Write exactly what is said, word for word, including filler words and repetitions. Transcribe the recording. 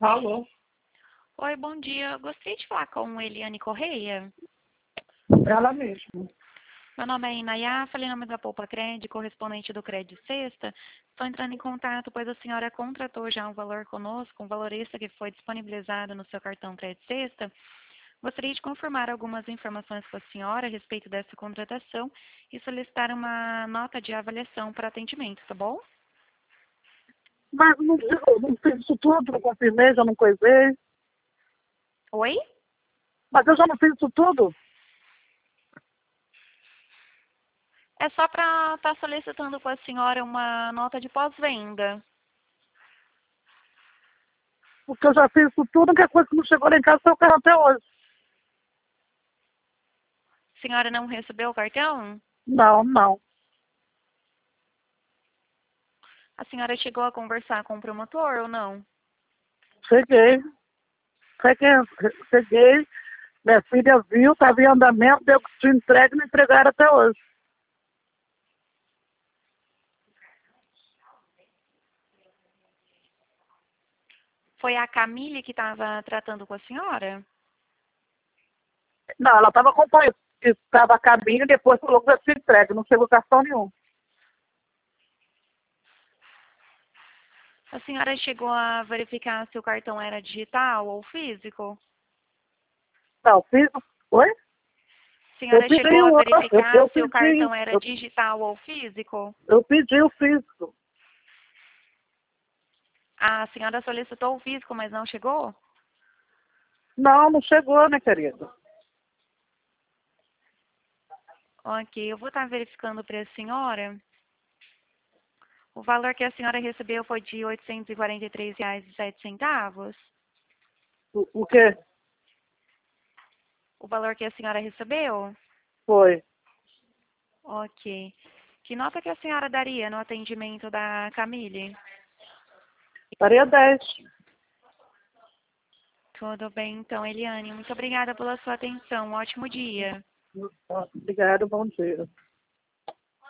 Alô? Oi, bom dia. Eu gostaria de falar com Eliane Correia. Ela mesma. Meu nome é Inayá, falei em nome da Poupa Cred, correspondente do Cred Sexta. Estou entrando em contato, pois a senhora contratou já um valor conosco, um valor extra que foi disponibilizado no seu cartão Cred Sexta. Gostaria de confirmar algumas informações com a senhora a respeito dessa contratação e solicitar uma nota de avaliação para atendimento, tá bom? Mas não, eu não fiz isso tudo, não confirmei, já não coisei. Oi? Mas eu já não fiz isso tudo. É só para estar solicitando com a senhora uma nota de pós-venda. Porque eu já fiz isso tudo, a única coisa que não chegou lá em casa foi o carro até hoje. A senhora não recebeu o cartão? Não, não. A senhora chegou a conversar com o promotor ou não? Cheguei. Cheguei, cheguei. Minha filha viu, estava em andamento, deu que tinha entregue e não entregaram até hoje. Foi a Camille que estava tratando com a senhora? Não, ela estava acompanhando. Estava a caminho e depois falou que já tinha entregue, não chegou cartão nenhum. A senhora chegou a verificar se o cartão era digital ou físico? Não, fiz. Oi? A Eu senhora pedi chegou a o outro, eu, verificar eu se o pedi, cartão era eu, digital ou físico? eu pedi o físico. A senhora solicitou o físico, mas não chegou? Não, não chegou, né, querida? Ok, eu vou estar verificando para a senhora. O valor que a senhora recebeu foi de oitocentos e quarenta e três reais e sete centavos. O, o quê? O valor que a senhora recebeu? Foi. Ok. Que nota que a senhora daria no atendimento da Camille? Daria dez. Tudo bem, então, Eliane. Muito obrigada pela sua atenção. Um ótimo dia. Obrigada, bom dia.